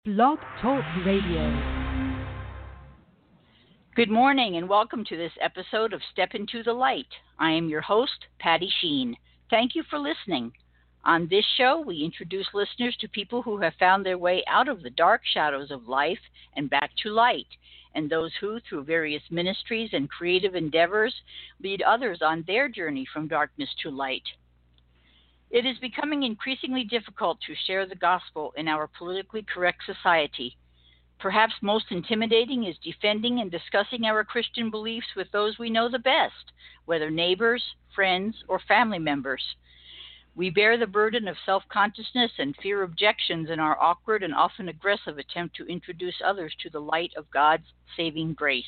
Blog Talk Radio. Good morning and welcome to this episode of Step Into the Light. I am your host, Patty Sheen. Thank you for listening. On this show, we introduce listeners to people who have found their way out of the dark shadows of life and back to light, and those who, through various ministries and creative endeavors, lead others on their journey from darkness to light. It is becoming increasingly difficult to share the gospel in our politically correct society. Perhaps most intimidating is defending and discussing our Christian beliefs with those we know the best, whether neighbors, friends, or family members. We bear the burden of self-consciousness and fear objections in our awkward and often aggressive attempt to introduce others to the light of God's saving grace.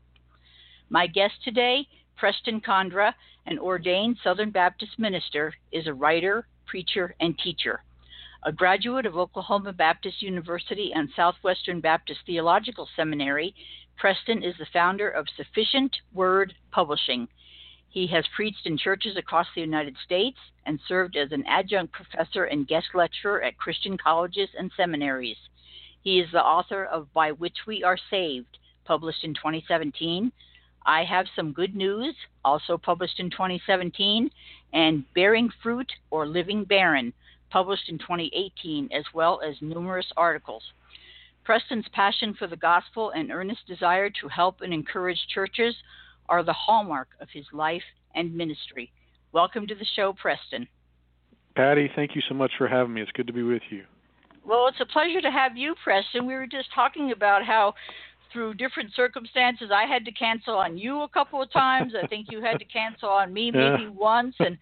My guest today, Preston Condra, an ordained Southern Baptist minister, is a writer, preacher, and teacher. A graduate of Oklahoma Baptist University and Southwestern Baptist Theological Seminary, Preston is the founder of Sufficient Word Publishing. He has preached in churches across the United States and served as an adjunct professor and guest lecturer at Christian colleges and seminaries. He is the author of By Which We Are Saved, published in 2017, I Have Some Good News, also published in 2017, and Bearing Fruit or Living Barren, published in 2018, as well as numerous articles. Preston's passion for the gospel and earnest desire to help and encourage churches are the hallmark of his life and ministry. Welcome to the show, Preston. Patty, thank you so much for having me. It's good to be with you. Well, it's a pleasure to have you, Preston. We were just talking about how through different circumstances, I had to cancel on you a couple of times. I think you had to cancel on me maybe once, and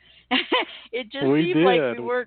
it just seemed like we weren't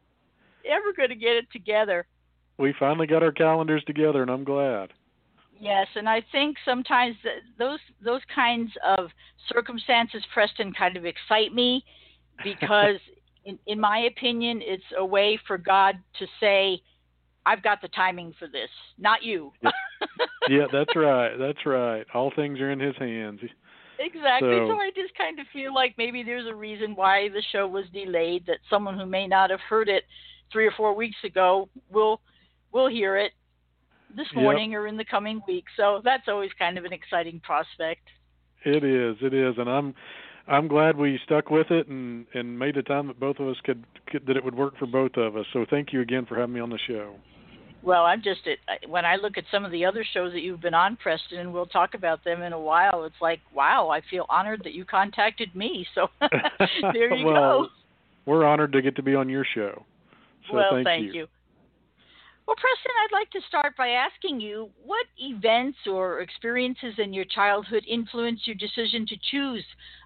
ever going to get it together. We finally got our calendars together, and I'm glad. Yes, and I think sometimes those kinds of circumstances, Preston, kind of excite me because, in my opinion, it's a way for God to say, I've got the timing for this, not you. Yeah, that's right. That's right. All things are in his hands. Exactly. So I just kind of feel like maybe there's a reason why the show was delayed, that someone who may not have heard it 3 or 4 weeks ago will hear it this morning or in the coming week. So that's always kind of an exciting prospect. It is, and I'm glad we stuck with it and made the time that both of us could that it would work for both of us. So thank you again for having me on the show. Well, when I look at some of the other shows that you've been on, Preston, and we'll talk about them in a while, it's like, wow, I feel honored that you contacted me. So there you go. We're honored to get to be on your show. So well, thank you. Well, Preston, I'd like to start by asking you, what events or experiences in your childhood influenced your decision to choose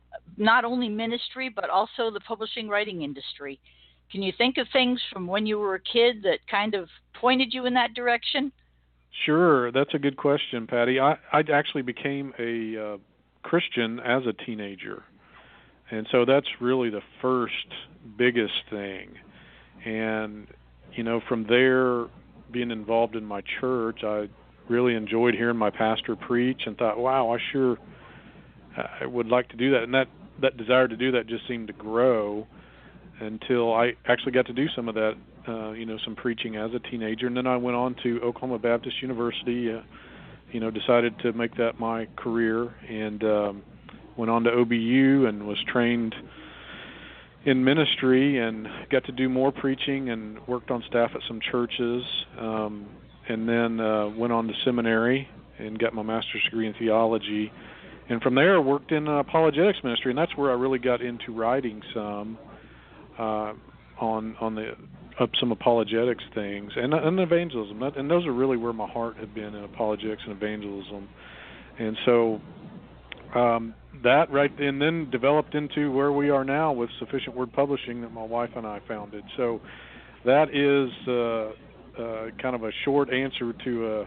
not only ministry, but also the publishing writing industry? Can you think of things from when you were a kid that kind of pointed you in that direction? Sure. That's a good question, Patty. I actually became a Christian as a teenager. And so that's really the first biggest thing. And, from there, being involved in my church, I really enjoyed hearing my pastor preach and thought, wow, I would like to do that. And that desire to do that just seemed to grow until I actually got to do some of that, some preaching as a teenager. And then I went on to Oklahoma Baptist University, decided to make that my career, and went on to OBU and was trained in ministry and got to do more preaching and worked on staff at some churches, and then went on to seminary and got my master's degree in theology. And from there, I worked in apologetics ministry, and that's where I really got into writing some on some apologetics things and evangelism. And those are really where my heart had been, in apologetics and evangelism. And so that right, and then developed into where we are now with Sufficient Word Publishing that my wife and I founded. So that is kind of a short answer to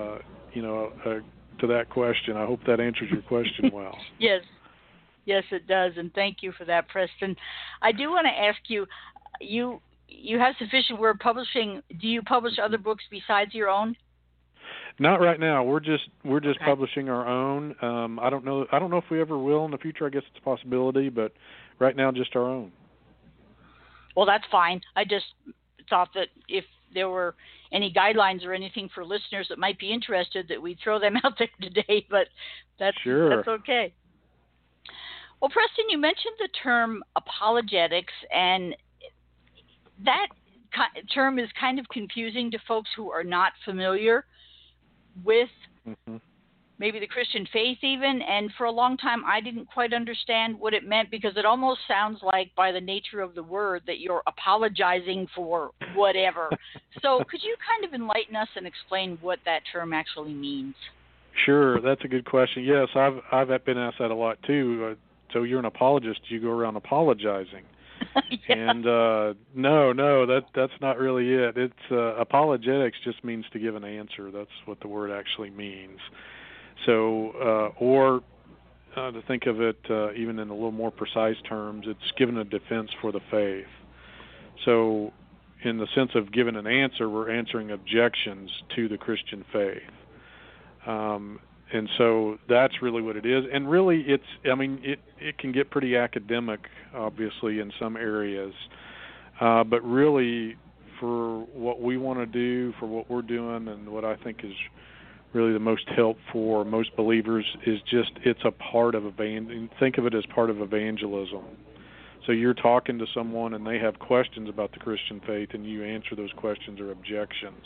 to that question. I hope that answers your question well. Yes, it does, and thank you for that, Preston. I do want to ask you, you have Sufficient Word Publishing. Do you publish other books besides your own? Not right now. We're just okay. Publishing our own. I don't know if we ever will in the future. I guess it's a possibility, but right now just our own. Well, that's fine. I just thought that if there were any guidelines or anything for listeners that might be interested, that we'd throw them out there today, but that's okay. Well, Preston, you mentioned the term apologetics, and that term is kind of confusing to folks who are not familiar with maybe the Christian faith even, and for a long time I didn't quite understand what it meant, because it almost sounds like, by the nature of the word, that you're apologizing for whatever. So could you kind of enlighten us and explain what that term actually means? Sure, that's a good question. Yes, I've been asked that a lot too. So you're an apologist, you go around apologizing. Yeah. And no, that's not really it. It's apologetics just means to give an answer. That's what the word actually means. So, or to think of it even in a little more precise terms, it's giving a defense for the faith. So, in the sense of giving an answer, we're answering objections to the Christian faith. And so that's really what it is. And really, it can get pretty academic, obviously, in some areas. But really, for what we want to do, for what we're doing, and what I think is really the most help for most believers is just, it's a part of think of it as part of evangelism. So you're talking to someone and they have questions about the Christian faith, and you answer those questions or objections.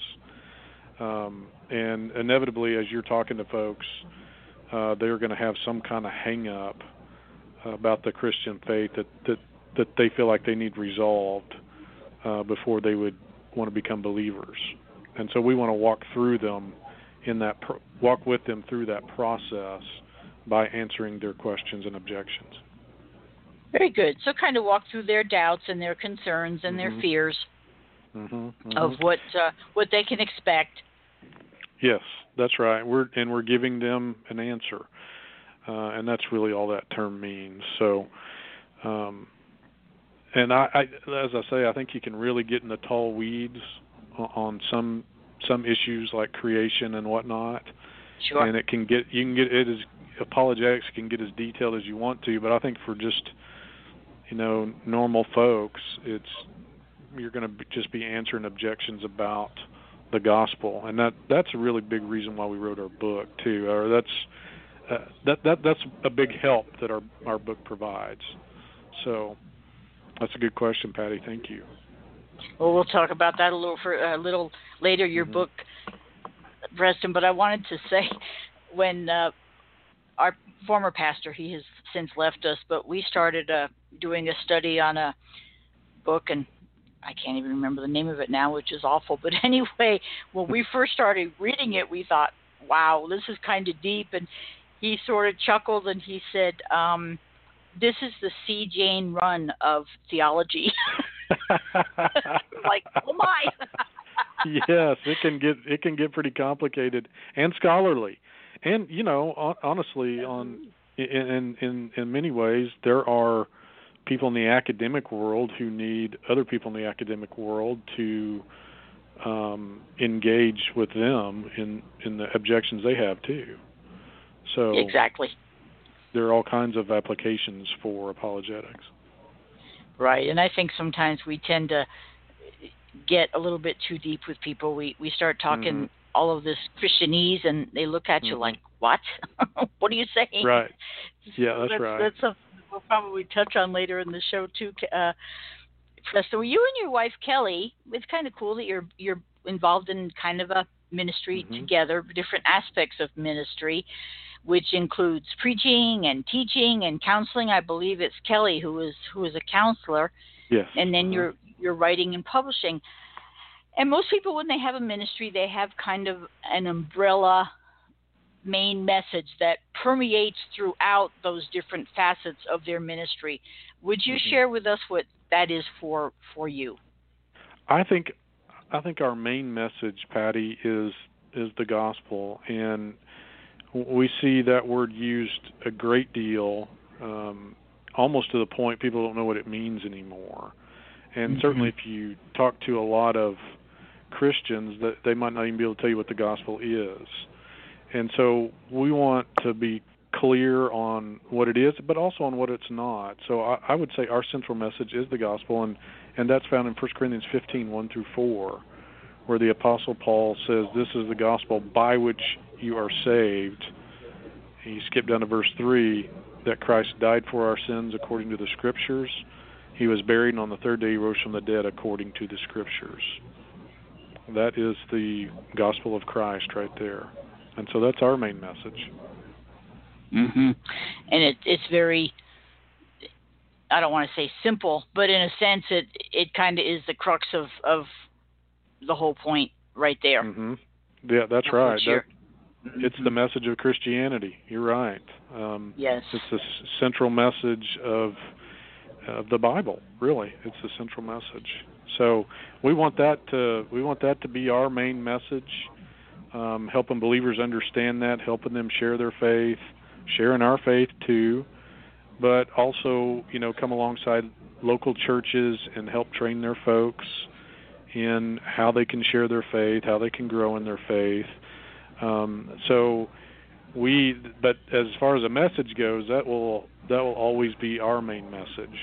And inevitably, as you're talking to folks, they're going to have some kind of hang-up about the Christian faith that they feel like they need resolved before they would want to become believers. And so we want to walk with them through that process by answering their questions and objections. Very good. So kind of walk through their doubts and their concerns and their fears of what they can expect. Yes, that's right. We're giving them an answer, and that's really all that term means. So, and I, as I say, I think you can really get in the tall weeds on some issues like creation and whatnot. Sure. And apologetics can get as detailed as you want to, but I think for just normal folks, you're going to just be answering objections about the gospel, and that's a really big reason why we wrote our book too. Or that's a big help that our book provides. So that's a good question, Patty. Thank you. Well, we'll talk about that a little later. Your book, Preston. But I wanted to say, when our former pastor, he has since left us, but we started doing a study on a book, and I can't even remember the name of it now, which is awful. But anyway, when we first started reading it, we thought, wow, this is kind of deep. And he sort of chuckled and he said, this is the C. Jane Run of theology. Like, oh my. Yes, it can get pretty complicated and scholarly. And honestly, in many ways, there are people in the academic world who need other people in the academic world to engage with them in the objections they have too. So exactly, there are all kinds of applications for apologetics. Right, and I think sometimes we tend to get a little bit too deep with people. We start talking all of this Christianese, and they look at you like, what? What are you saying? Right. Yeah, that's right. That's something we'll probably touch on later in the show too. So you and your wife Kelly, it's kind of cool that you're involved in kind of a ministry together, different aspects of ministry, which includes preaching and teaching and counseling. I believe it's Kelly who is a counselor. Yes. And then you're writing and publishing. And most people, when they have a ministry, they have kind of an umbrella main message that permeates throughout those different facets of their ministry. Would you share with us what that is for you? I think our main message, Patty, is the gospel, and we see that word used a great deal, almost to the point people don't know what it means anymore. And certainly if you talk to a lot of Christians, that they might not even be able to tell you what the gospel is. And so we want to be clear on what it is, but also on what it's not. So I would say our central message is the gospel, and that's found in 1 Corinthians 15, 1 through 4, where the Apostle Paul says, this is the gospel by which you are saved. And you skip down to verse 3, that Christ died for our sins according to the Scriptures. He was buried, and on the third day he rose from the dead according to the Scriptures. That is the gospel of Christ right there. And so that's our main message. Mm-hmm. And it's very, I don't want to say simple, but in a sense it kind of is the crux of the whole point right there. Mm-hmm. Yeah, that's right. It's the message of Christianity. You're right. Yes. It's the central message of the Bible. Really, it's the central message. So we want that to be our main message. Helping believers understand that, helping them share their faith, sharing our faith too, but also, come alongside local churches and help train their folks in how they can share their faith, how they can grow in their faith. But as far as a message goes, that will always be our main message.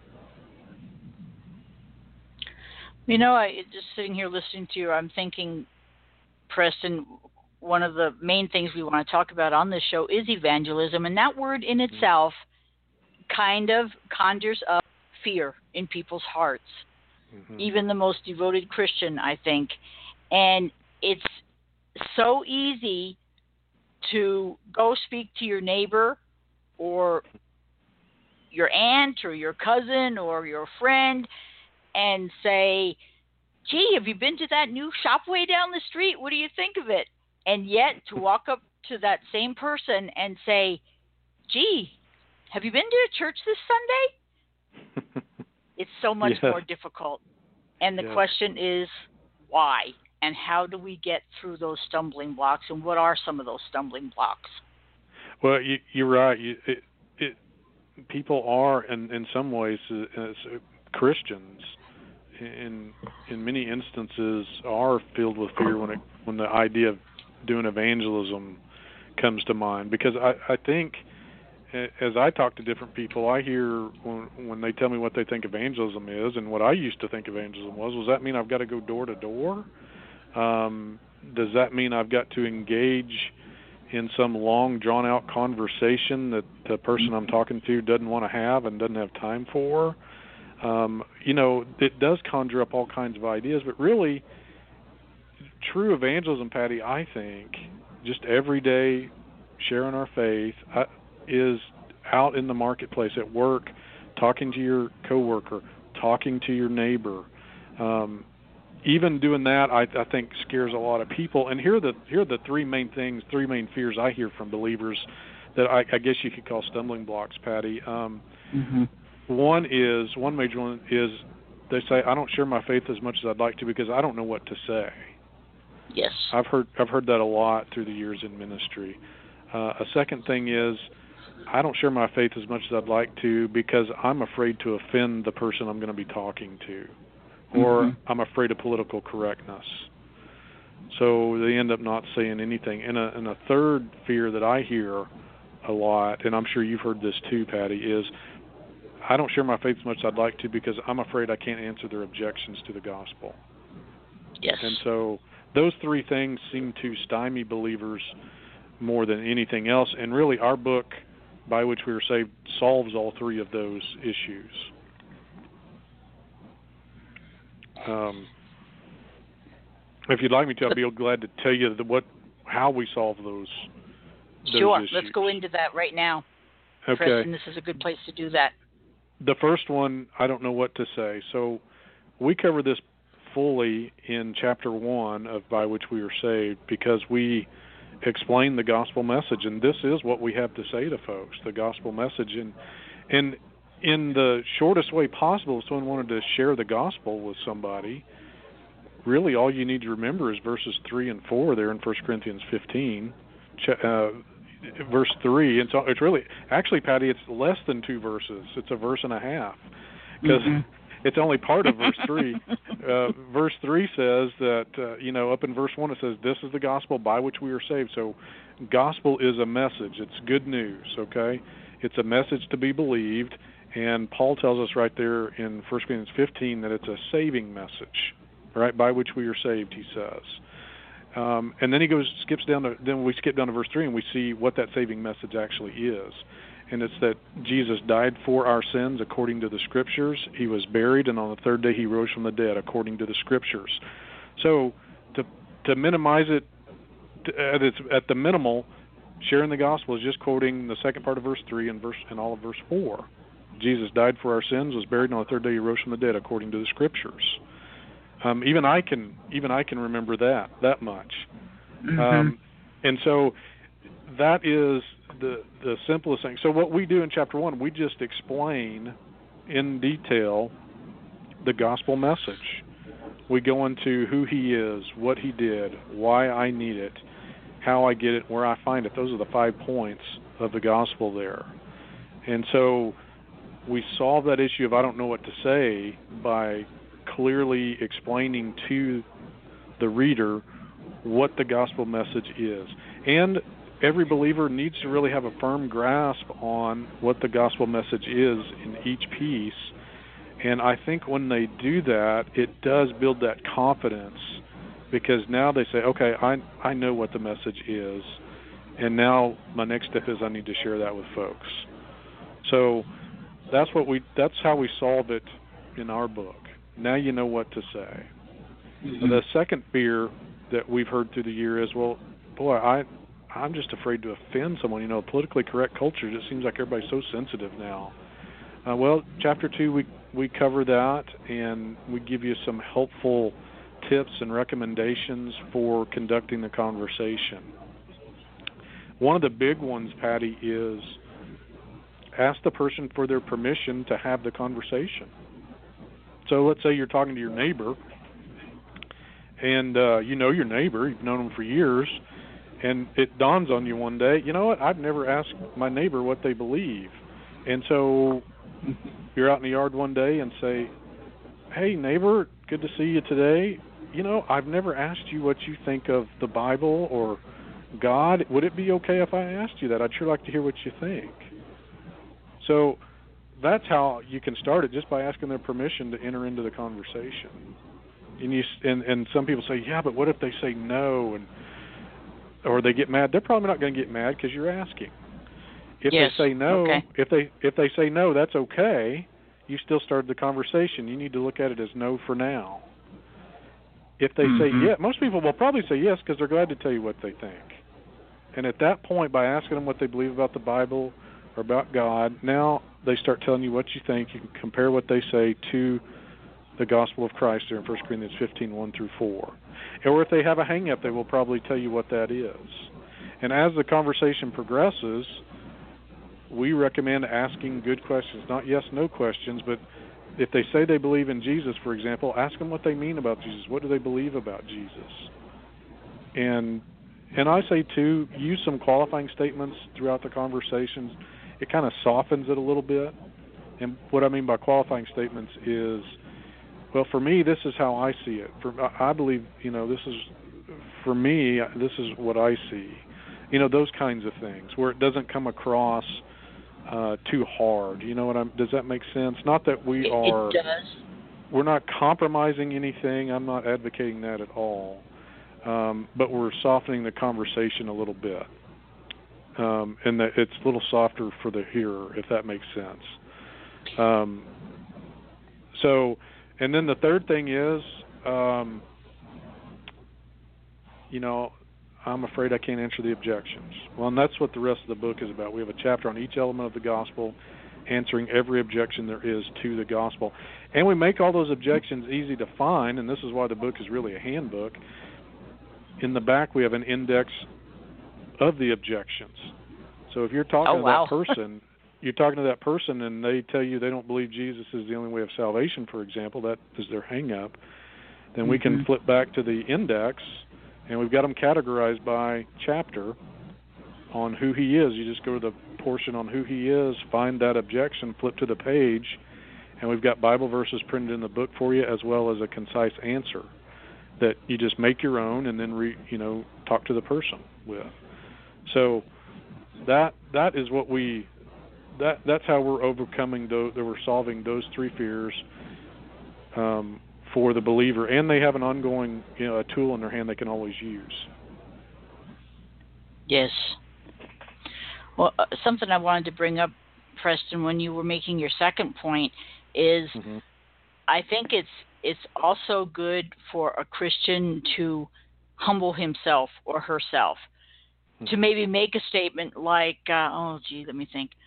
I just sitting here listening to you, I'm thinking, Preston, one of the main things we want to talk about on this show is evangelism, and that word in itself kind of conjures up fear in people's hearts, even the most devoted Christian, I think. And it's so easy to go speak to your neighbor or your aunt or your cousin or your friend and say, gee, have you been to that new Shopway down the street? What do you think of it? And yet to walk up to that same person and say, gee, have you been to a church this Sunday? It's so much more difficult. And the question is, why? And how do we get through those stumbling blocks? And what are some of those stumbling blocks? Well, you're right. People are, in some ways, as Christians, in many instances, are filled with fear when the idea of doing evangelism comes to mind. Because I think, as I talk to different people, I hear when they tell me what they think evangelism is, and what I used to think evangelism was, does that mean I've got to go door to door? Does that mean I've got to engage in some long, drawn-out conversation that the person I'm talking to doesn't want to have and doesn't have time for? It does conjure up all kinds of ideas, but really, true evangelism, Patty, I think, just every day sharing our faith, is out in the marketplace, at work, talking to your coworker, talking to your neighbor. Even doing that, I think, scares a lot of people. And here are the three main fears I hear from believers that I guess you could call stumbling blocks, Patty. One major one is they say, I don't share my faith as much as I'd like to because I don't know what to say. Yes. I've heard that a lot through the years in ministry. A second thing is, I don't share my faith as much as I'd like to because I'm afraid to offend the person I'm going to be talking to, or I'm afraid of political correctness. So they end up not saying anything. And a third fear that I hear a lot, and I'm sure you've heard this too, Patty, is I don't share my faith as much as I'd like to because I'm afraid I can't answer their objections to the gospel. Yes. And so those three things seem to stymie believers more than anything else. And really, our book, By Which We Are Saved, solves all three of those issues. If you'd like me to, I'd be glad to tell you how we solve those Sure. issues. Let's go into that right now. Okay. Preston, this is a good place to do that. The first one, I don't know what to say. So we cover this fully in Chapter 1 of By Which We Are Saved because we explain the gospel message, and this is what we have to say to folks, the gospel message. And in the shortest way possible, if someone wanted to share the gospel with somebody, really all you need to remember is verses 3 and 4 there in 1 Corinthians 15, verse 3. And so it's really, actually, Patty, it's less than 2 verses. It's a verse and a half because it's only part of verse 3. Verse 3 says that, up in verse 1 it says, this is the gospel by which we are saved. So gospel is a message. It's good news, okay? It's a message to be believed. And Paul tells us right there in 1 Corinthians 15 that it's a saving message. right? By which we are saved, he says. And then then we skip down to verse 3 and we see what that saving message actually is. And it's that Jesus died for our sins according to the Scriptures. He was buried, and on the third day he rose from the dead according to the Scriptures. So to minimize it at the minimal, sharing the gospel is just quoting the second part of verse 3 and all of verse 4. Jesus died for our sins, was buried, and on the third day he rose from the dead according to the Scriptures. Even I can remember that much. Mm-hmm. And so that is the simplest thing. So what we do in chapter 1, we just explain in detail the gospel message. We go into who he is, what he did, why I need it, how I get it, where I find it. Those are the 5 points of the gospel there. And so we solve that issue of I don't know what to say by clearly explaining to the reader what the gospel message is. And every believer needs to really have a firm grasp on what the gospel message is in each piece. And I think when they do that, it does build that confidence, because now they say, okay, I know what the message is, and now my next step is I need to share that with folks. So that's how we solve it in our book. Now you know what to say. Mm-hmm. The second fear that we've heard through the year is, well, boy, I'm just afraid to offend someone. Politically correct culture, it seems like everybody's so sensitive now. Well, chapter 2, we cover that, and we give you some helpful tips and recommendations for conducting the conversation. One of the big ones, Patty, is ask the person for their permission to have the conversation. So let's say you're talking to your neighbor, and you know your neighbor, you've known them for years, and it dawns on you one day, you know what, I've never asked my neighbor what they believe. And so you're out in the yard one day and say, hey, neighbor, good to see you today. I've never asked you what you think of the Bible or God. Would it be okay if I asked you that? I'd sure like to hear what you think. So that's how you can start it, just by asking their permission to enter into the conversation. And some people say, yeah, but what if they say no, or they get mad? They're probably not going to get mad because you're asking. If yes. they say no, okay. if they say no, that's okay. You still started the conversation. You need to look at it as no for now. If they say yes, most people will probably say yes because they're glad to tell you what they think. And at that point, by asking them what they believe about the Bible or about God, now they start telling you what you think. You can compare what they say to the gospel of Christ there in 1 Corinthians 15, 1 through 4. Or if they have a hang-up, they will probably tell you what that is. And as the conversation progresses, we recommend asking good questions, not yes-no questions, but if they say they believe in Jesus, for example, ask them what they mean about Jesus. What do they believe about Jesus? And I say, too, use some qualifying statements throughout the conversations. It kind of softens it a little bit. And what I mean by qualifying statements is, well, for me, this is how I see it. I believe, this is, for me, this is what I see. Those kinds of things, where it doesn't come across too hard. Does that make sense? Not that it does. We're not compromising anything. I'm not advocating that at all. But we're softening the conversation a little bit. And that it's a little softer for the hearer, if that makes sense. And then the third thing is, I'm afraid I can't answer the objections. Well, and that's what the rest of the book is about. We have a chapter on each element of the gospel, answering every objection there is to the gospel. And we make all those objections easy to find, and this is why the book is really a handbook. In the back, we have an index of the objections. So if you're talking to that person, and they tell you they don't believe Jesus is the only way of salvation, for example, that is their hang-up, then we can flip back to the index, and we've got them categorized by chapter on who he is. You just go to the portion on who he is, find that objection, flip to the page, and we've got Bible verses printed in the book for you, as well as a concise answer that you just make your own and then talk to the person with. So that is what that's how we're overcoming we're solving those three fears for the believer, and they have an ongoing, a tool in their hand they can always use. Yes. Well, something I wanted to bring up, Preston, when you were making your second point is I think it's also good for a Christian to humble himself or herself, to maybe make a statement like, let me think.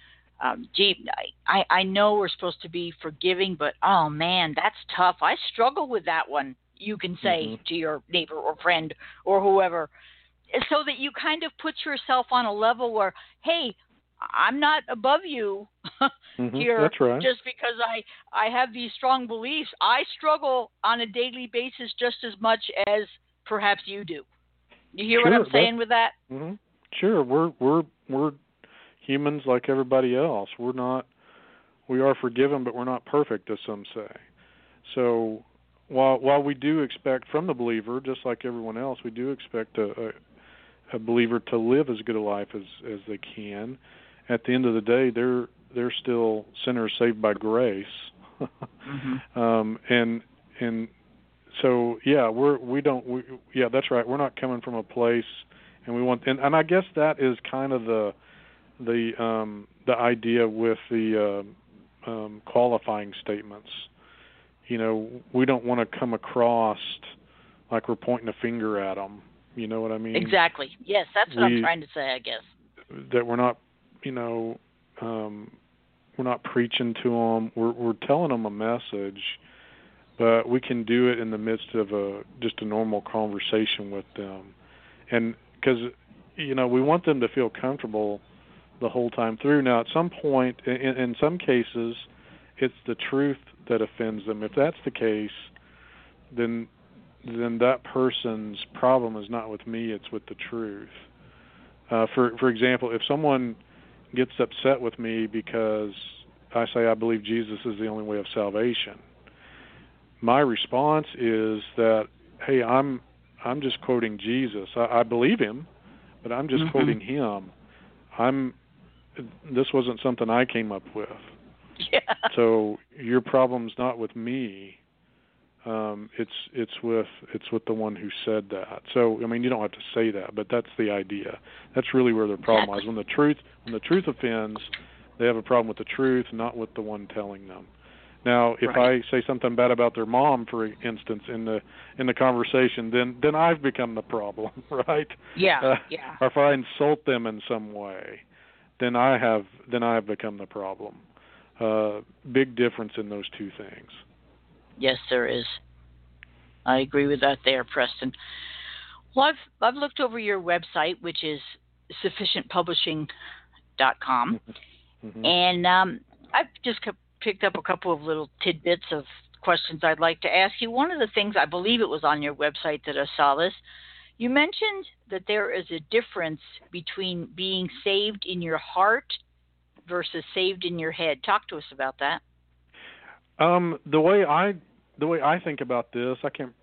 I know we're supposed to be forgiving, but oh man, that's tough. I struggle with that one. You can say to your neighbor or friend or whoever, so that you kind of put yourself on a level where, hey, I'm not above you here. That's right. Just because I have these strong beliefs. I struggle on a daily basis just as much as perhaps you do. You hear what I'm saying with that? Sure. We're humans like everybody else. We are forgiven, but we're not perfect, as some say. So while we do expect from the believer, just like everyone else, we do expect a believer to live as good a life as they can. At the end of the day, they're still sinners saved by grace. And so that's right. We're not coming from a place, and we want, and I guess that is kind of the idea with the qualifying statements. We don't want to come across like we're pointing a finger at them. You know what I mean? Exactly. Yes, that's what I'm trying to say, I guess. That we're not, we're not preaching to them. We're telling them a message, but we can do it in the midst of just a normal conversation with them, and because we want them to feel comfortable the whole time through. Now, at some point, in some cases, it's the truth that offends them. If that's the case, then that person's problem is not with me, it's with the truth. For example, if someone gets upset with me because I say I believe Jesus is the only way of salvation, my response is that, hey, I'm just quoting Jesus. I believe him, but I'm just quoting him. This wasn't something I came up with. Yeah. So your problem's not with me. It's with the one who said that. So you don't have to say that, but that's the idea. That's really where their problem lies. When the truth offends, they have a problem with the truth, not with the one telling them. Now, if I say something bad about their mom, for instance, in the conversation, then I've become the problem, right? Yeah. Or if I insult them in some way, then I have become the problem. Big difference in those two things. Yes, there is. I agree with that there, Preston. Well, I've looked over your website, which is sufficientpublishing.com, and I've just picked up a couple of little tidbits of questions I'd like to ask you. One of the things, I believe it was on your website that I saw this, you mentioned that there is a difference between being saved in your heart versus saved in your head. Talk to us about that. The way I think about this,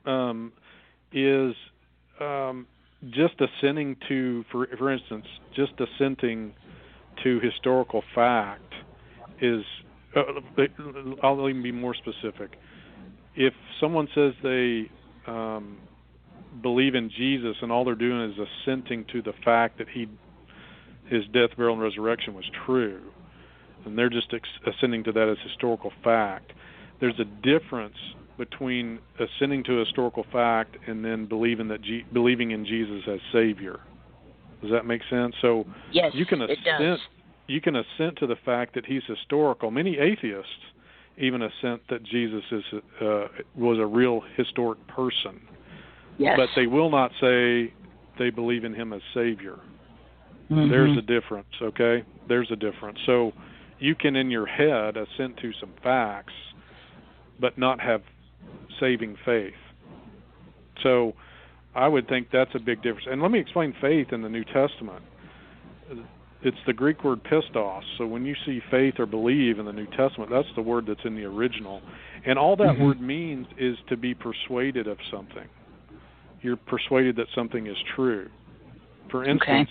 is just assenting to, for instance, just assenting to historical fact is. I'll even be more specific. If someone says they believe in Jesus and all they're doing is assenting to the fact that his death, burial, and resurrection was true, and they're just assenting to that as historical fact, there's a difference between assenting to a historical fact and then believing in Jesus as Savior. Does that make sense? So yes, you can it does. You can assent to the fact that he's historical. Many atheists even assent that Jesus was a real historic person. Yes. But they will not say they believe in him as Savior. There's a difference, okay? There's a difference. So you can, in your head, assent to some facts, but not have saving faith. So I would think that's a big difference. And let me explain faith in the New Testament. It's the Greek word pistos. So when you see faith or believe in the New Testament, that's the word that's in the original. And all that word means is to be persuaded of something. You're persuaded that something is true. For instance,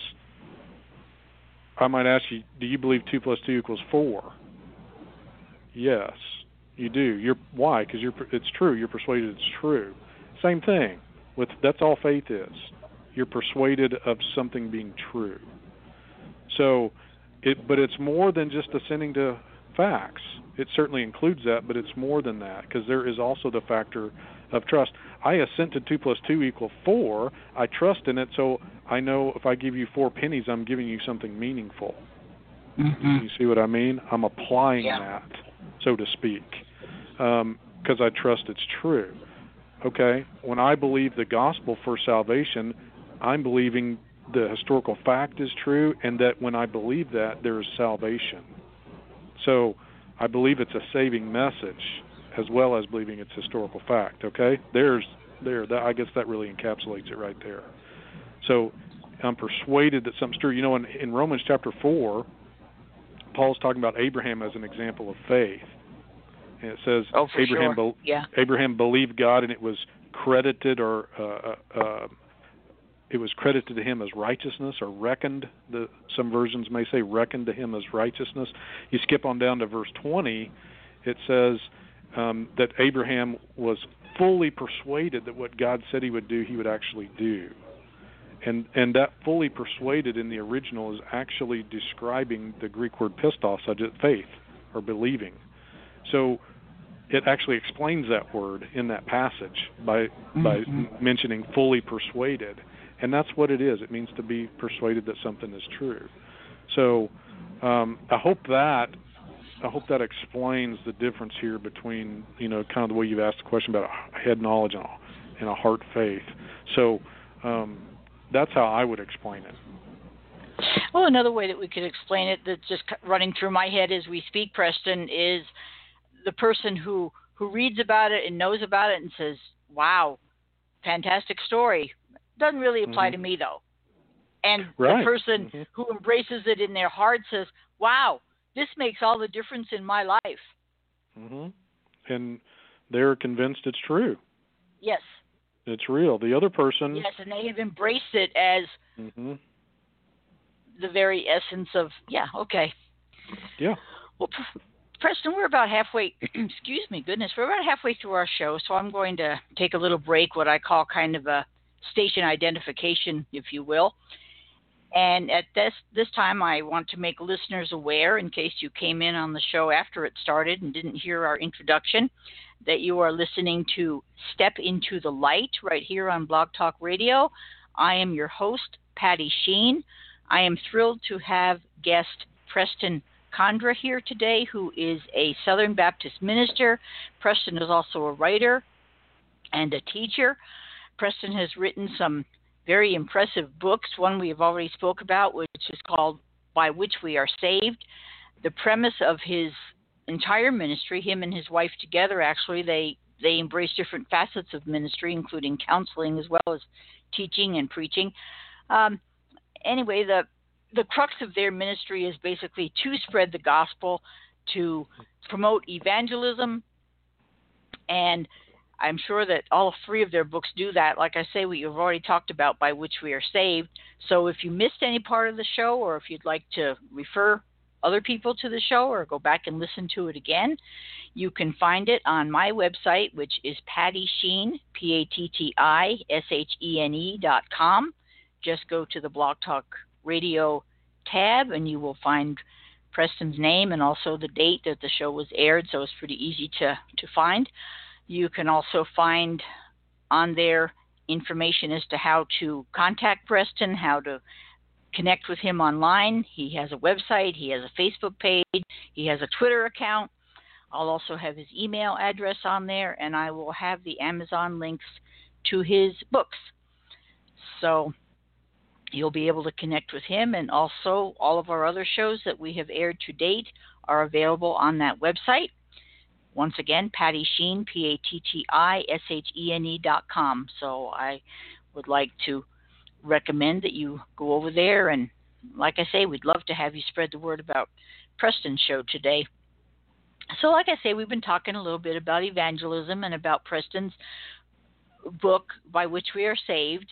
I might ask you, do you believe 2 + 2 = 4? Yes. You do. Why? Because it's true. You're persuaded it's true. Same thing. That's all faith is. You're persuaded of something being true. So, but it's more than just assenting to facts. It certainly includes that, but it's more than that, because there is also the factor of trust. I assent to 2 + 2 = 4. I trust in it, so I know if I give you 4 pennies, I'm giving you something meaningful. Mm-hmm. You see what I mean? I'm applying that, so to speak, because I trust it's true. Okay? When I believe the gospel for salvation, I'm believing the historical fact is true, and that when I believe that, there is salvation. So I believe it's a saving message, as well as believing it's historical fact. Okay? I guess that really encapsulates it right there. So I'm persuaded that something's true. You know, in Romans chapter 4, Paul's talking about Abraham as an example of faith. And it says Abraham believed God, and it was credited it was credited to him as righteousness, or reckoned. Some versions may say reckoned to him as righteousness. You skip on down to verse 20, it says that Abraham was fully persuaded that what God said he would do, he would actually do. And that fully persuaded in the original is actually describing the Greek word pistos, faith or believing. So it actually explains that word in that passage by mentioning fully persuaded. And that's what it is. It means to be persuaded that something is true. So I hope that explains the difference here between, kind of the way you've asked the question about head knowledge and a heart faith. So that's how I would explain it. Well, another way that we could explain it that's just running through my head as we speak, Preston, is the person who reads about it and knows about it and says, wow, fantastic story. Doesn't really apply to me, though. And the person who embraces it in their heart says, wow, this makes all the difference in my life. Mm-hmm. And they're convinced it's true. Yes. It's real. The other person... Yes, and they have embraced it as the very essence of, okay. Yeah. Well, Preston, we're about halfway, we're about halfway through our show, so I'm going to take a little break, what I call kind of a station identification, if you will. And at this time, I want to make listeners aware, in case you came in on the show after it started and didn't hear our introduction, that you are listening to Step Into the Light right here on Blog Talk Radio. I am your host, Patty Sheen. I am thrilled to have guest Preston Condra here today, who is a Southern Baptist minister. Preston is also a writer and a teacher. Preston has written some very impressive books. One we have already spoke about, which is called By Which We Are Saved. The premise of his entire ministry, him and his wife together, actually, they embrace different facets of ministry, including counseling as well as teaching and preaching. Anyway, the crux of their ministry is basically to spread the gospel, to promote evangelism, and I'm sure that all 3 of their books do that. Like I say, we've already talked about By Which We Are Saved. So if you missed any part of the show, or if you'd like to refer other people to the show or go back and listen to it again, you can find it on my website, which is Patty Sheen, PattiShene.com. Just go to the Blog Talk Radio tab, and you will find Preston's name and also the date that the show was aired, so it's pretty easy to find. You can also find on there information as to how to contact Preston, how to connect with him online. He has a website, he has a Facebook page, he has a Twitter account. I'll also have his email address on there, and I will have the Amazon links to his books. So you'll be able to connect with him, and also all of our other shows that we have aired to date are available on that website. Once again, Patty Sheen, PattiShene.com. So I would like to recommend that you go over there, and like I say, we'd love to have you spread the word about Preston's show today. So like I say, we've been talking a little bit about evangelism and about Preston's book, By Which We Are Saved.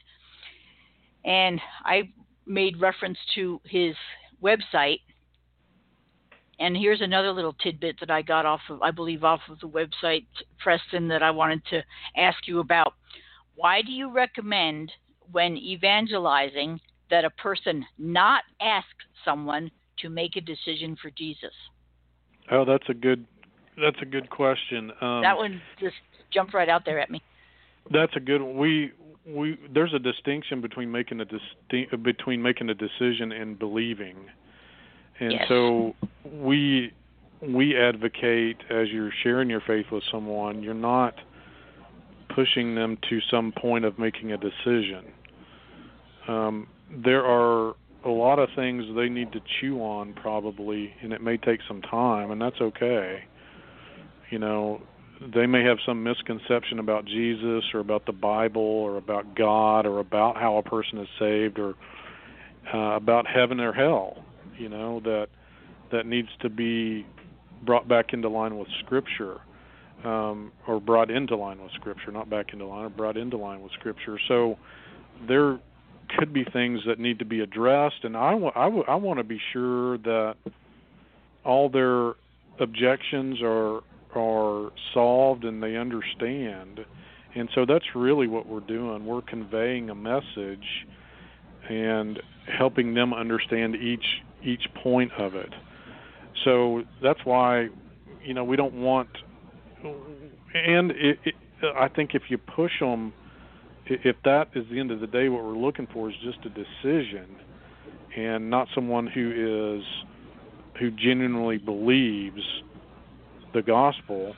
And I made reference to his website. And here's another little tidbit that I got off of, I believe, off of the website, Preston, that I wanted to ask you about. Why do you recommend, when evangelizing, that a person not ask someone to make a decision for Jesus? Oh, that's a good question. That one just jumped right out there at me. That's a good one. We there's a distinction between making a decision and believing. And yes. So we advocate, as you're sharing your faith with someone, you're not pushing them to some point of making a decision. There are a lot of things they need to chew on probably, and it may take some time, and that's okay. You know, they may have some misconception about Jesus or about the Bible or about God or about how a person is saved or about heaven or hell, you know, that needs to be brought back into line with Scripture, or brought into line with Scripture, not back into line, or brought into line with Scripture. So there could be things that need to be addressed, and I want to be sure that all their objections are solved and they understand. And so that's really what we're doing. We're conveying a message and helping them understand each point of it. So that's why, you know, we don't want, and I think if you push them, if that is the end of the day, what we're looking for is just a decision and not someone who genuinely believes the gospel.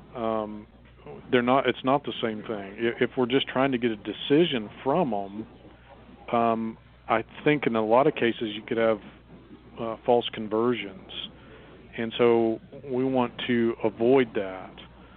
It's not the same thing. If we're just trying to get a decision from them, I think in a lot of cases you could have false conversions, and so we want to avoid that.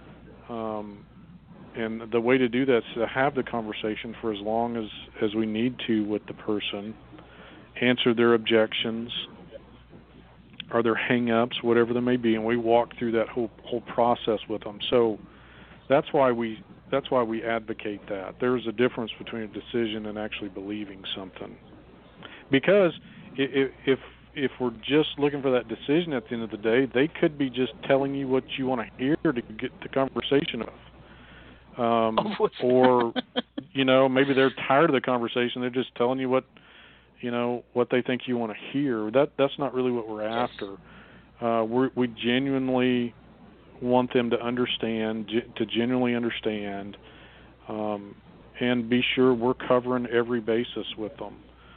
And the way to do that is to have the conversation for as long as we need to with the person, answer their objections, or their hang-ups, whatever they may be, and we walk through that whole process with them. So that's why we advocate that. There's a difference between a decision and actually believing something. Because if we're just looking for that decision at the end of the day, they could be just telling you what you want to hear to get the conversation off. Or, you know, maybe they're tired of the conversation. They're just telling you what they think you want to hear. That's not really what we're after. We genuinely want them to understand, to genuinely understand, and be sure we're covering every basis with them.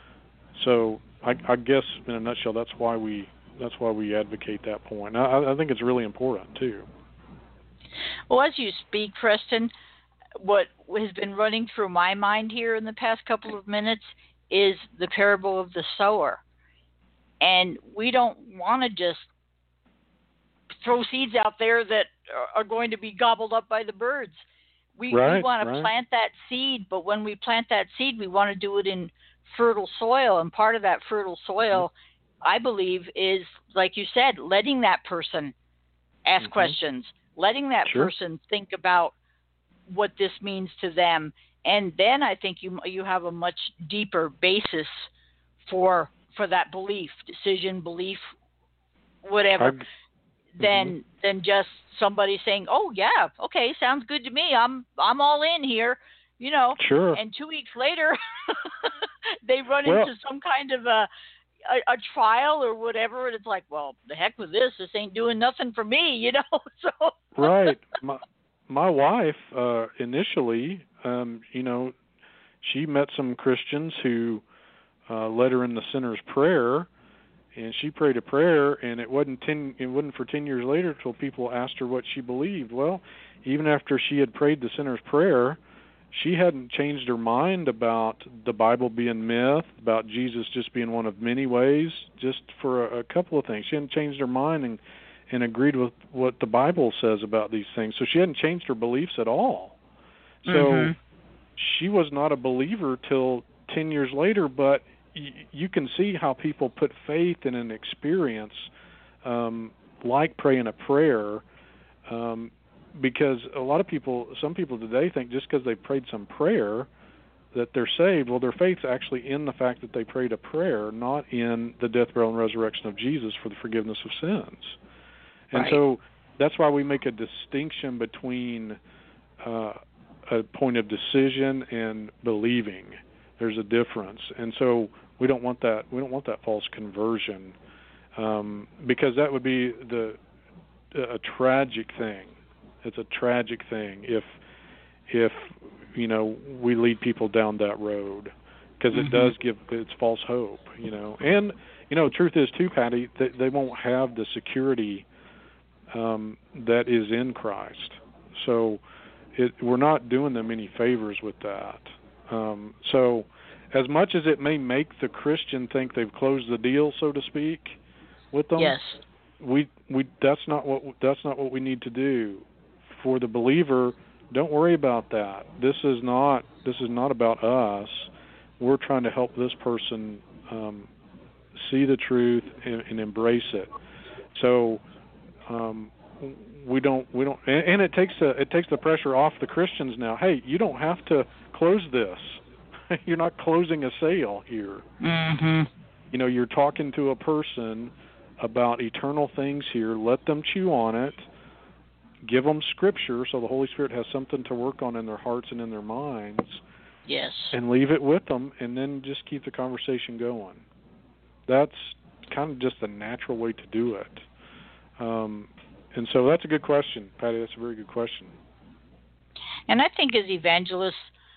So I guess in a nutshell, that's why we advocate that point. I think it's really important too. Well, as you speak, Preston, what has been running through my mind here in the past couple of minutes is the parable of the sower. And we don't want to just throw seeds out there that are going to be gobbled up by the birds. We want to plant that seed, but when we plant that seed, we want to do it in fertile soil. And part of that fertile soil, I believe, is, like you said, letting that person ask questions, letting that person think about what this means to them. And then I think you have a much deeper basis for that belief, decision, belief, whatever, than just somebody saying, "Oh yeah, okay, sounds good to me. I'm all in here," you know. Sure. And 2 weeks later, they run into some kind of a trial or whatever, and it's like, well, the heck with this. This ain't doing nothing for me, you know. So right. My wife initially, you know, she met some Christians who led her in the sinner's prayer, and she prayed a prayer, and it wasn't for 10 years later till people asked her what she believed. Well, even after she had prayed the sinner's prayer, she hadn't changed her mind about the Bible being myth, about Jesus just being one of many ways, just for a couple of things. She hadn't changed her mind and agreed with what the Bible says about these things. So she hadn't changed her beliefs at all. So she was not a believer till 10 years later, but you can see how people put faith in an experience like praying a prayer, because some people today think just because they prayed some prayer that they're saved. Well, their faith's actually in the fact that they prayed a prayer, not in the death, burial, and resurrection of Jesus for the forgiveness of sins. And so that's why we make a distinction between a point of decision and believing. There's a difference, and so we don't want that. We don't want that false conversion, because that would be a tragic thing. It's a tragic thing if we lead people down that road, because it does give it's false hope. And truth is too, Patty, that they won't have the security that is in Christ. So we're not doing them any favors with that. So as much as it may make the Christian think they've closed the deal, so to speak, with them, yes, that's not what we need to do. For the believer, don't worry about that. This is not about us. We're trying to help this person see the truth and embrace it. So we don't, and it takes the pressure off the Christians now. Hey, you don't have to close this. You're not closing a sale here. You're talking to a person about eternal things here. Let them chew on it. Give them Scripture so the Holy Spirit has something to work on in their hearts and in their minds. Yes. And leave it with them, and then just keep the conversation going. That's kind of just the natural way to do it. And so that's a good question, Patty. That's a very good question. And I think as evangelists,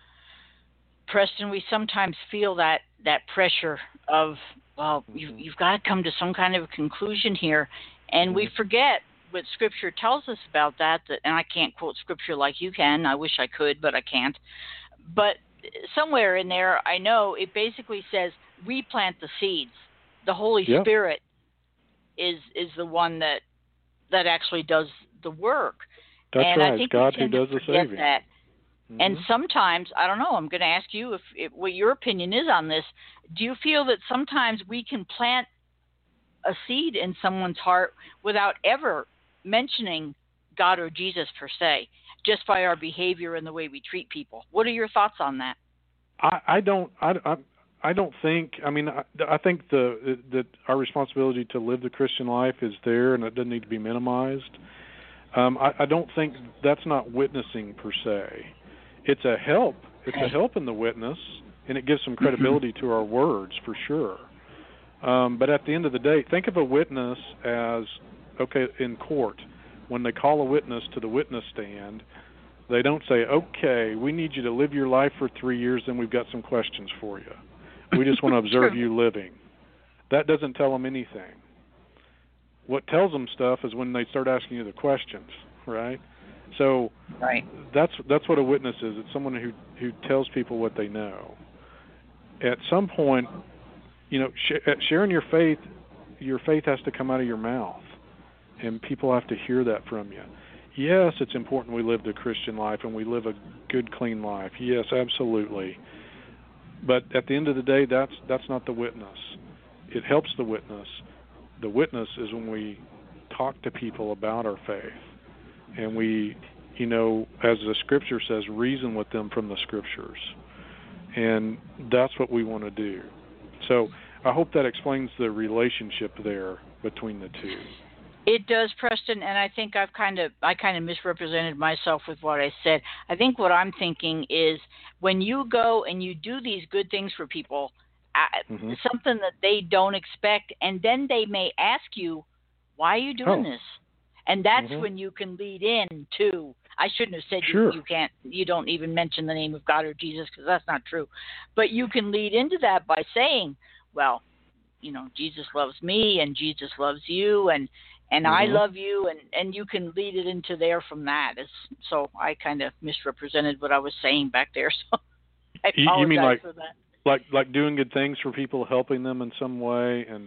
Preston, we sometimes feel that pressure of, well, you've got to come to some kind of a conclusion here, and we forget what Scripture tells us about that, and I can't quote Scripture like you can. I wish I could, but I can't. But somewhere in there, I know it basically says we plant the seeds. The Holy Spirit is the one that actually does the work. That's and right. I think God we tend who does to the forget saving. that. And sometimes, I don't know, I'm going to ask you if what your opinion is on this. Do you feel that sometimes we can plant a seed in someone's heart without ever mentioning God or Jesus per se, just by our behavior and the way we treat people? What are your thoughts on that? I don't think. I mean, I think that our responsibility to live the Christian life is there, and it doesn't need to be minimized. I don't think that's not witnessing per se. It's a help. It's a help in the witness, and it gives some credibility to our words for sure. But at the end of the day, think of a witness as, in court, when they call a witness to the witness stand, they don't say, okay, we need you to live your life for 3 years, then we've got some questions for you. We just want to observe you living. That doesn't tell them anything. What tells them stuff is when they start asking you the questions, right? So that's what a witness is. It's someone who tells people what they know. At some point, sharing your faith has to come out of your mouth, and people have to hear that from you. Yes, it's important we live the Christian life and we live a good, clean life. Yes, absolutely. But at the end of the day, that's not the witness. It helps the witness. The witness is when we talk to people about our faith, and we, as the Scripture says, reason with them from the Scriptures. And that's what we want to do. So I hope that explains the relationship there between the two. It does, Preston, and I think I kind of misrepresented myself with what I said. I think what I'm thinking is when you go and you do these good things for people, something that they don't expect, and then they may ask you, why are you doing this? And that's when you can lead in to, I shouldn't have said you don't even mention the name of God or Jesus, because that's not true. But you can lead into that by saying, well, Jesus loves me and Jesus loves you and I love you, and you can lead it into there from that. So I kind of misrepresented what I was saying back there, so I apologize you mean for that. Like doing good things for people, helping them in some way, and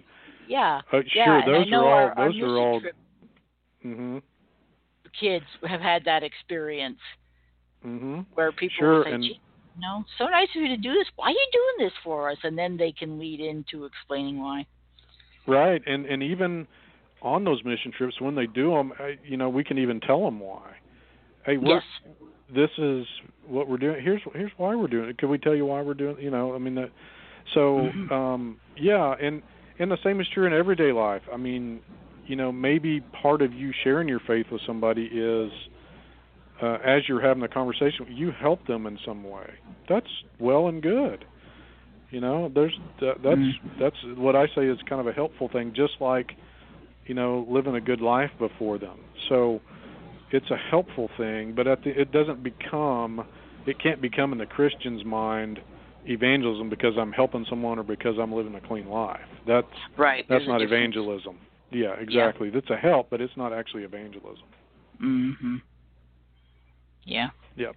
sure, those are all. Kids have had that experience where people will say, "Gee, so nice of you to do this. Why are you doing this for us?" And then they can lead into explaining why. Right, and even on those mission trips, when they do them, we can even tell them why. hey, Yes. this is what we're doing. Here's why we're doing it. Could we tell you why we're doing it? You know, I mean, so, yeah, and the same is true in everyday life. I mean, you know, maybe part of you sharing your faith with somebody is, as you're having the conversation, you help them in some way. That's well and good. You know, that's what I say is kind of a helpful thing, just like, you know, living a good life before them. So it's a helpful thing, but it can't become in the Christian's mind evangelism because I'm helping someone or because I'm living a clean life. That's right. That's not evangelism. Yeah, exactly. That's a help, but it's not actually evangelism. Mm-hmm. Yeah. Yep.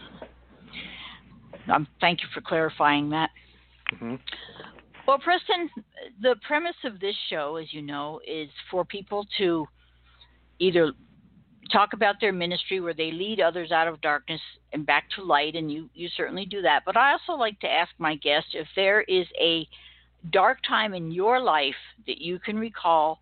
Thank you for clarifying that. Mm-hmm. Well, Preston, the premise of this show, as you know, is for people to either talk about their ministry where they lead others out of darkness and back to light, and you certainly do that. But I also like to ask my guests if there is a dark time in your life that you can recall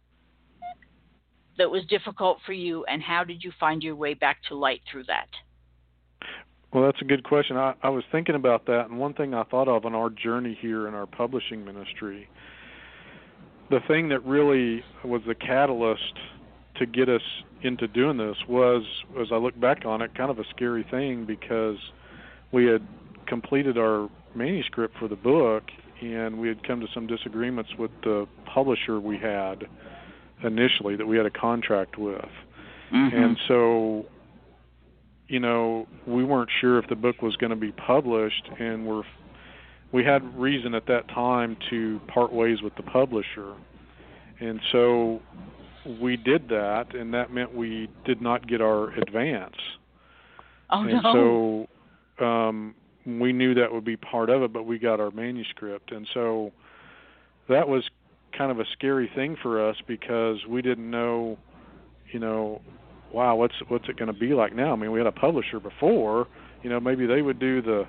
that was difficult for you, and how did you find your way back to light through that? Well, that's a good question. I was thinking about that, and one thing I thought of on our journey here in our publishing ministry, the thing that really was the catalyst to get us into doing this was, as I look back on it, kind of a scary thing because we had completed our manuscript for the book, and we had come to some disagreements with the publisher we had initially that we had a contract with. Mm-hmm. And so, you know, we weren't sure if the book was going to be published, and we had reason at that time to part ways with the publisher. And so we did that, and that meant we did not get our advance. Oh, and no. So we knew that would be part of it, but we got our manuscript. And so that was kind of a scary thing for us because we didn't know, you know, wow, what's it going to be like now? I mean, we had a publisher before, you know, maybe they would do the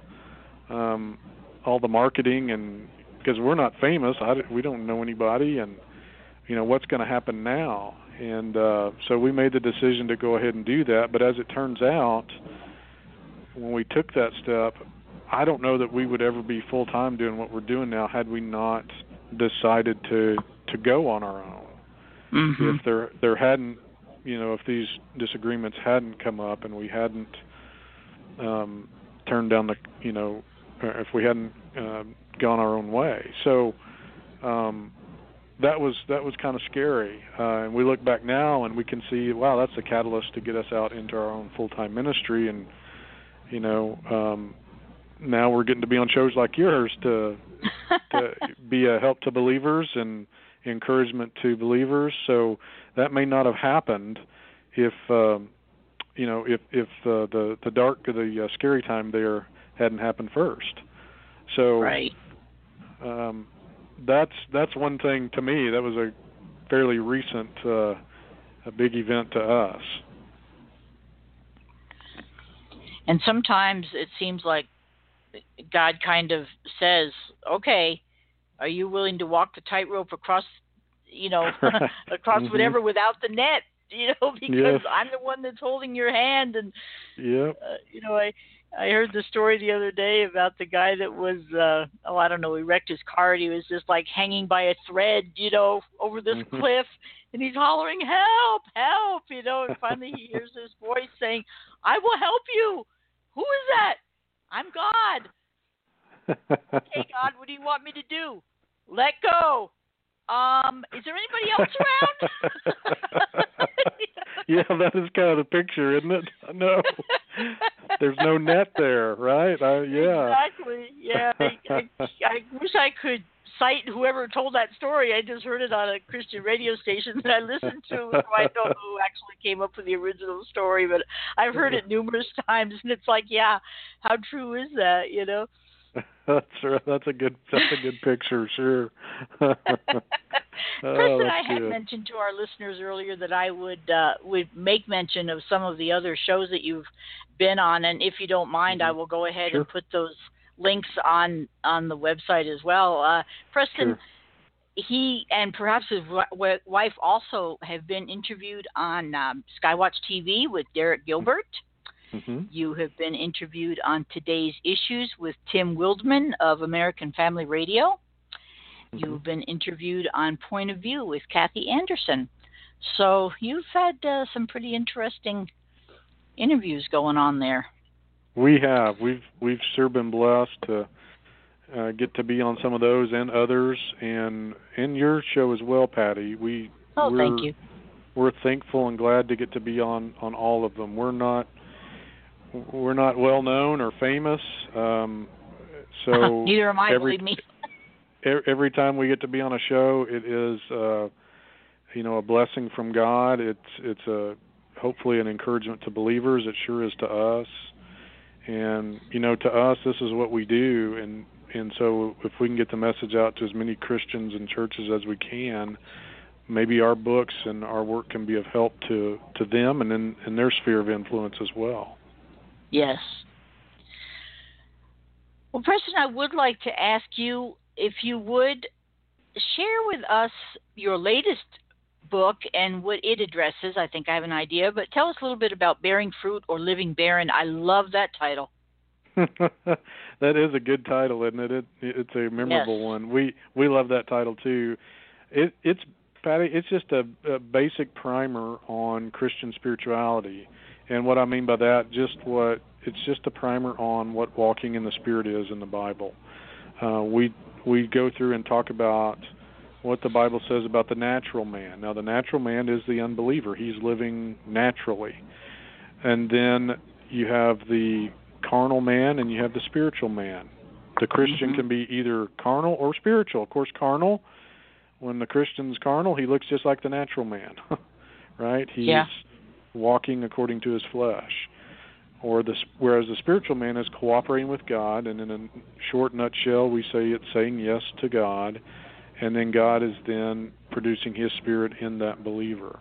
all the marketing, and because we're not famous, we don't know anybody, and you know, what's going to happen now? And so we made the decision to go ahead and do that. But as it turns out, when we took that step, I don't know that we would ever be full-time doing what we're doing now had we not decided to go on our own. Mm-hmm. If there hadn't, you know, if these disagreements hadn't come up and we hadn't turned down the, you know, if we hadn't gone our own way. So that was kind of scary. And we look back now and we can see, wow, that's the catalyst to get us out into our own full-time ministry. And, you know, now we're getting to be on shows like yours to be a help to believers and encouragement to believers. So that may not have happened if you know, if the scary time there hadn't happened first. So right. That's one thing to me. That was a fairly recent a big event to us. And sometimes it seems like God kind of says, okay, are you willing to walk the tightrope across, you know, across mm-hmm. whatever without the net, you know, because yes. I'm the one that's holding your hand. And, yep. You know, I heard the story the other day about the guy that was, I don't know, he wrecked his car and he was just like hanging by a thread, you know, over this mm-hmm. cliff, and he's hollering, help, help, you know, and finally he hears this voice saying, I will help you. Who is that? I'm God. Okay, God, what do you want me to do? Let go. Is there anybody else around? Yeah, that is kind of the picture, isn't it? No. There's no net there, right? Yeah. Exactly. Yeah. I wish I could cite whoever told that story. I just heard it on a Christian radio station that I listened to, so I don't know who actually came up with the original story, but I've heard it numerous times, and it's like, yeah, how true is that, you know? That's a good picture, sure. Preston, I had mentioned to our listeners earlier that I would make mention of some of the other shows that you've been on, and if you don't mind, mm-hmm. I will go ahead and put those links on the website as well. Preston, he and perhaps his wife also have been interviewed on Skywatch TV with Derek Gilbert. Mm-hmm. You have been interviewed on Today's Issues with Tim Wildman of American Family Radio. Mm-hmm. You've been interviewed on Point of View with Kathy Anderson. So you've had some pretty interesting interviews going on there. We have. We've sure been blessed to get to be on some of those and others, and in your show as well, Patty. Thank you. We're thankful and glad to get to be on all of them. We're not well known or famous, so neither am I. Believe me. Every time we get to be on a show, it is a blessing from God. It's hopefully an encouragement to believers. It sure is to us. And to us, this is what we do. And so if we can get the message out to as many Christians and churches as we can, maybe our books and our work can be of help to them and in their sphere of influence as well. Yes. Well, Preston, I would like to ask you if you would share with us your latest book and what it addresses. I think I have an idea, but tell us a little bit about Bearing Fruit or Living Barren. I love that title. That is a good title, isn't it? It's a memorable one. We love that title too. It's Patty. It's just a basic primer on Christian spirituality, and what I mean by that, it's just a primer on what walking in the Spirit is in the Bible. We go through and talk about what the Bible says about the natural man. Now, the natural man is the unbeliever. He's living naturally, and then you have the carnal man and you have the spiritual man. The Christian can be either carnal or spiritual. Of course, carnal, when the Christian's carnal, he looks just like the natural man, right? He's walking according to his flesh. Whereas the spiritual man is cooperating with God, and in a short nutshell, we say it's saying yes to God, and then God is then producing His Spirit in that believer.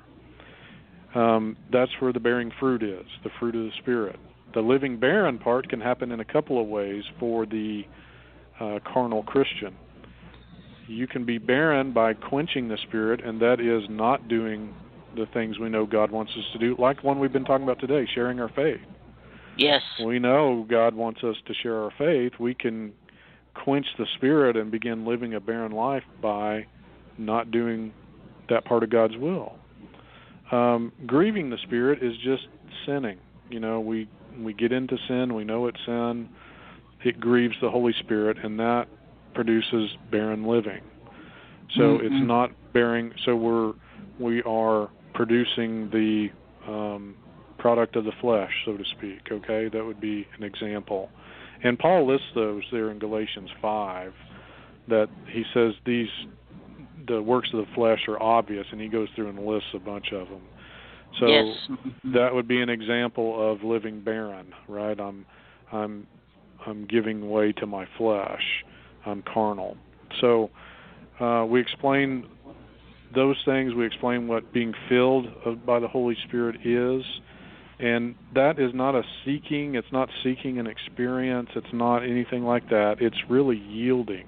That's where the bearing fruit is, the fruit of the Spirit. The living barren part can happen in a couple of ways for the carnal Christian. You can be barren by quenching the Spirit, and that is not doing the things we know God wants us to do, like one we've been talking about today, sharing our faith. Yes. We know God wants us to share our faith. We can quench the Spirit and begin living a barren life by not doing that part of God's will. Grieving the Spirit is just sinning. We get into sin, we know it's sin, it grieves the Holy Spirit, and that produces barren living. So it's not bearing, so we are producing the product of the flesh, so to speak, okay? That would be an example. And Paul lists those there in Galatians 5, that he says the works of the flesh are obvious, and he goes through and lists a bunch of them. So that would be an example of living barren, right? I'm giving way to my flesh. I'm carnal. So we explain those things. We explain what being filled by the Holy Spirit is, and that is not a seeking. It's not seeking an experience. It's not anything like that. It's really yielding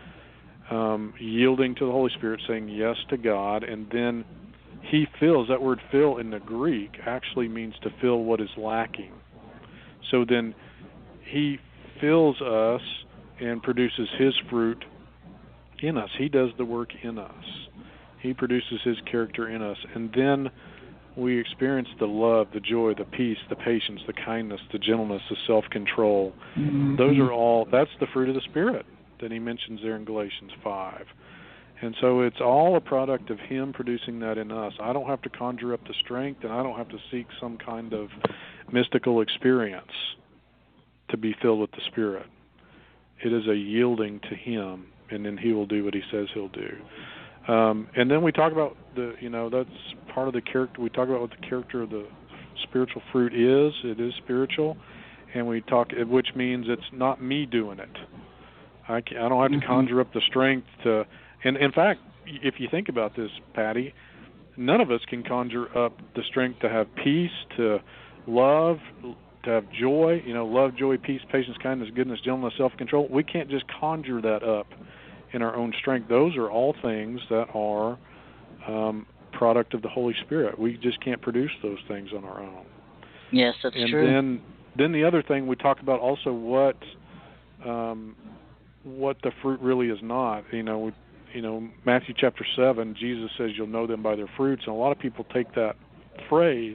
to the Holy Spirit, saying yes to God, and then He fills. That word fill in the Greek actually means to fill what is lacking. So then He fills us and produces His fruit in us. He does the work in us. He produces His character in us. And then we experience the love, the joy, the peace, the patience, the kindness, the gentleness, the self-control. Those are all, that's the fruit of the Spirit that he mentions there in Galatians 5. And so it's all a product of Him producing that in us. I don't have to conjure up the strength, and I don't have to seek some kind of mystical experience to be filled with the Spirit. It is a yielding to Him, and then He will do what He says He'll do. And then we talk about that's part of the character. We talk about what the character of the spiritual fruit is. It is spiritual, and we talk, which means it's not me doing it. I don't have to conjure up the strength to. And in fact, if you think about this, Patty, none of us can conjure up the strength to have peace, to love, to have joy. Love, joy, peace, patience, kindness, goodness, gentleness, self-control. We can't just conjure that up in our own strength. Those are all things that are product of the Holy Spirit. We just can't produce those things on our own. Yes, that's and true. then the other thing we talk about also what the fruit really is not. Matthew chapter 7, Jesus says you'll know them by their fruits, and a lot of people take that phrase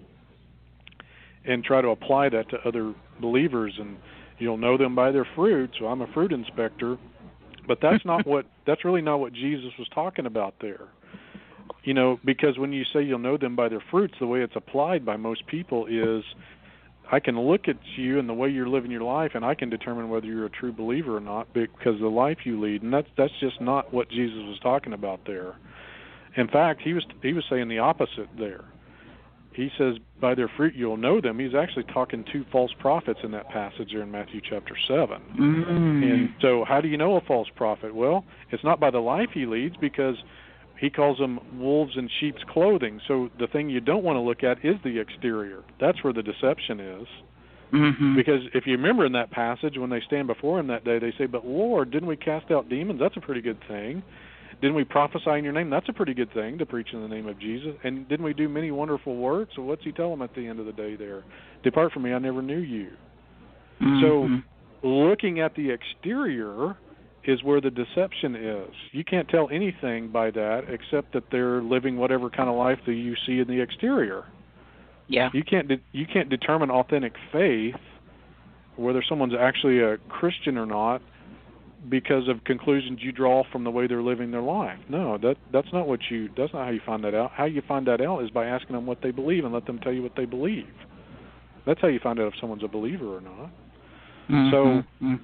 and try to apply that to other believers, and you'll know them by their fruits. So I'm a fruit inspector, but that's really not what Jesus was talking about there. Because when you say you'll know them by their fruits, the way it's applied by most people is I can look at you and the way you're living your life, and I can determine whether you're a true believer or not because of the life you lead. And that's just not what Jesus was talking about there. In fact, he was saying the opposite there. He says, by their fruit you'll know them. He's actually talking to false prophets in that passage there in Matthew chapter 7. And so how do you know a false prophet? Well, it's not by the life he leads, because he calls them wolves in sheep's clothing. So the thing you don't want to look at is the exterior. That's where the deception is. Because if you remember in that passage, when they stand before him that day, they say, but Lord, didn't we cast out demons? That's a pretty good thing. Didn't we prophesy in your name? That's a pretty good thing, to preach in the name of Jesus. And didn't we do many wonderful works? So what's he tell them at the end of the day there? Depart from me, I never knew you. So looking at the exterior is where the deception is. You can't tell anything by that except that they're living whatever kind of life that you see in the exterior. Yeah. You can't determine authentic faith, whether someone's actually a Christian or not, because of conclusions you draw from the way they're living their life. No, that's not how you find that out. How you find that out is by asking them what they believe and let them tell you what they believe. That's how you find out if someone's a believer or not. So,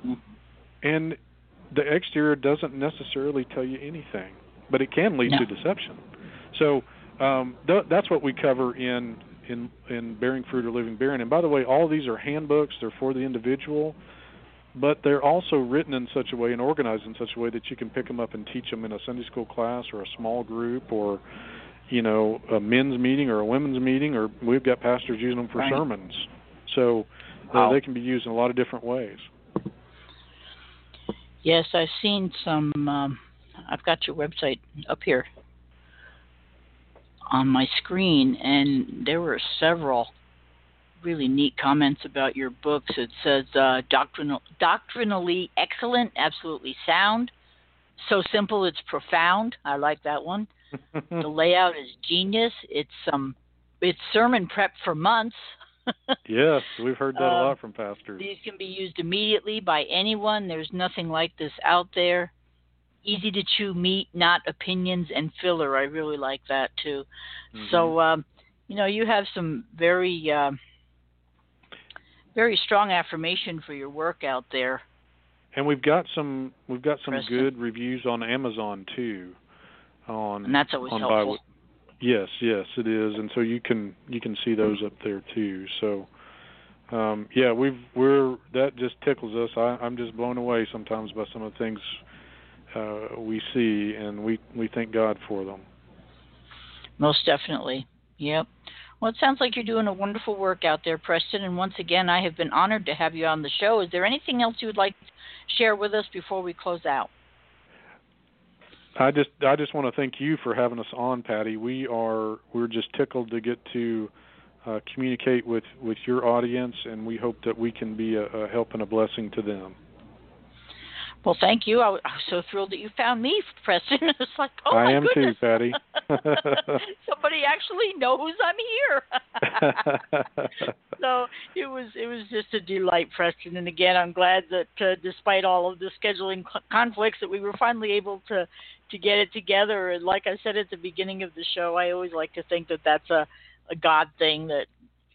and the exterior doesn't necessarily tell you anything, but it can lead to deception. So that's what we cover in Bearing Fruit or Living Barren. And by the way, all of these are handbooks. They're for the individual, but they're also written in such a way and organized in such a way that you can pick them up and teach them in a Sunday school class or a small group or, a men's meeting or a women's meeting, or we've got pastors using them for sermons. So they can be used in a lot of different ways. Yes, I've seen some. I've got your website up here on my screen, and there were several really neat comments about your books. It says doctrinally excellent, absolutely sound, so simple it's profound. I like that one. The layout is genius. It's sermon prep for months. Yes, we've heard that a lot from pastors. These can be used immediately by anyone. There's nothing like this out there. Easy to chew meat, not opinions and filler. I really like that too. So, you have some very, very strong affirmation for your work out there. And we've got some good reviews on Amazon too. And that's always helpful. Bible. Yes, it is, and so you can see those up there too. So, that just tickles us. I'm just blown away sometimes by some of the things we see, and we thank God for them. Most definitely. Yep. Well, it sounds like you're doing a wonderful work out there, Preston. And once again, I have been honored to have you on the show. Is there anything else you would like to share with us before we close out? I just want to thank you for having us on, Patty. We're just tickled to get to communicate with your audience, and we hope that we can be a help and a blessing to them. Well, thank you. I was so thrilled that you found me, Preston. It's like, oh my goodness. I am too, Patty. Somebody actually knows I'm here. So it was just a delight, Preston. And again, I'm glad that despite all of the scheduling conflicts, that we were finally able to get it together. And like I said at the beginning of the show, I always like to think that that's a God thing. That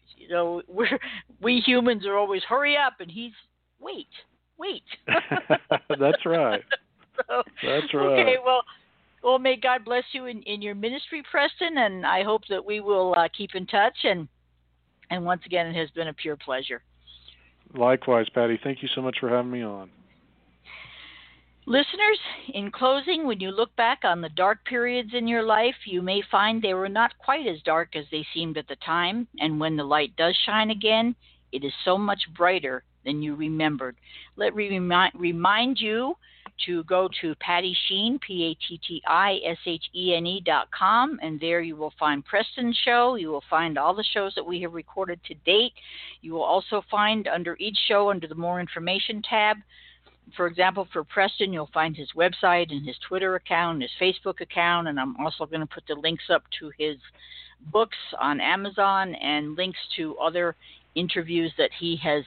we humans are always hurry up, and he's wait. That's right. That's right. Okay, well, may God bless you in your ministry, Preston, and I hope that we will keep in touch. And once again, it has been a pure pleasure. Likewise, Patty. Thank you so much for having me on. Listeners, in closing, when you look back on the dark periods in your life, you may find they were not quite as dark as they seemed at the time. And when the light does shine again, it is so much brighter than you remembered. Let me remind you to go to Patty Sheen, PATTISHENE.com, and there you will find Preston's show. You will find all the shows that we have recorded to date. You will also find under each show, under the More Information tab, for example, for Preston, you'll find his website and his Twitter account, his Facebook account, and I'm also going to put the links up to his books on Amazon and links to other interviews that he has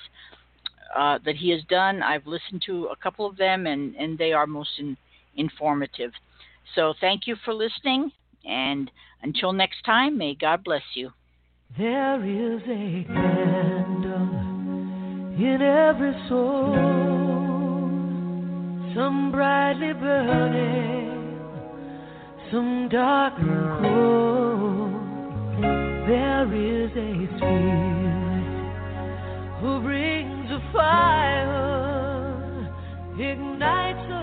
done. I've listened to a couple of them, and they are most informative. So thank you for listening, and until next time, may God bless you. There is a candle in every soul, some brightly burning, some dark and cold. There is a spirit who brings a fire, ignites a